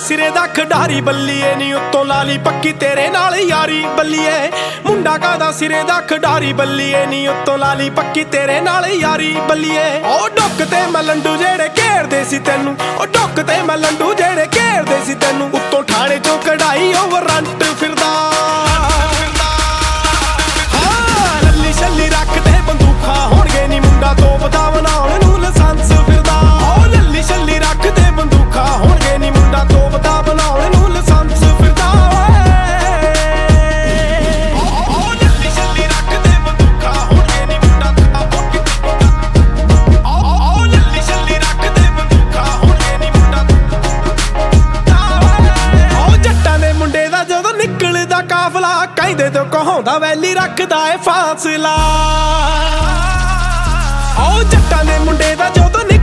ਸਿਰੇ ਦਾ ਖਿਡਾਰੀ ਬੱਲੀਏ ਨੀ ਉੱਤੋਂ ਲਾਲੀ ਪੱਕੀ ਤੇਰੇ ਨਾਲ ਯਾਰੀ ਬੱਲੀਏ। ਮੁੰਡਾ ਕਾਦਾ ਸਿਰੇ ਦਾ ਖਿਡਾਰੀ ਬੱਲੀਏ ਨੀ ਉੱਤੋਂ ਲਾਲੀ ਪੱਕੀ ਤੇਰੇ ਨਾਲ ਯਾਰੀ ਬੱਲੀਏ। ਉਹ ਡੁੱਕ ਤੇ ਮੈਂ ਲੰਡੂ ਜਿਹੜੇ ਘੇਰਦੇ ਸੀ ਤੈਨੂੰ, ਉਹ ਡੁੱਕ ਤੇ ਮੈਂ ਲੰਡੂ ਜਿਹੜੇ ਘੇਰਦੇ ਸੀ ਤੈਨੂੰ, ਉੱਤੋਂ ਠਾਣੇ ਚੋਂ ਕਢਾਈ ਉਹ ਵਾਰੰਟ ਫਿਰਦਾ। ਹਾਂ ਲੱਲੀ ਛੱਲੀ ਰੱਖਦੇ ਬੰਦੂਕਾਂ ਹੋਣਗੇ ਨੀ ਮੁੰਡਾ ਤੋਪਦਾ ਬਣਾਉਣ ਨੂੰ ਲਾਇਸੈਂਸ ਫਿਰਦਾ। ਉਹ ਲੱਲੀ ਛੱਲੀ ਰੱਖਦੇ ਬੰਦੂਕਾਂ ਹੋਣਗੇ ਨੀ ਮੁੰਡਾ ਤੋਪਦਾ ਬਣਾਉਣ ਨੂੰ ਲਾਇਸੈਂਸ ਫਿਰਦਾ। ਉਹ ਲੱਲੀ ਛੱਲੀ ਰੱਖਦੇ ਬੰਦੂਕਾਂ ਹੋਣਗੇ ਨੀ ਮੁੰਡਾ ਉਹ ਲੱਲੀ ਛੱਲੀ ਰੱਖਦੇ ਬੰਦੂਕਾਂ ਹੋਣਗੇ ਨੀ ਮੁੰਡਾ। ਉਹ ਜੱਟਾਂ ਦੇ ਮੁੰਡੇ ਦਾ ਜਦੋਂ ਨਿਕਲਦਾ ਕਾਫਲਾ ਕਹਿੰਦੇ ਤੋਂ ਕਹਾਉਂਦਾ ਵੈਲੀ ਰੱਖਦਾ ਏ ਫਾਸਲਾ। ਉਹ ਜੱਟਾਂ ਦੇ ਮੁੰਡੇ ਦਾ ਜਦੋਂ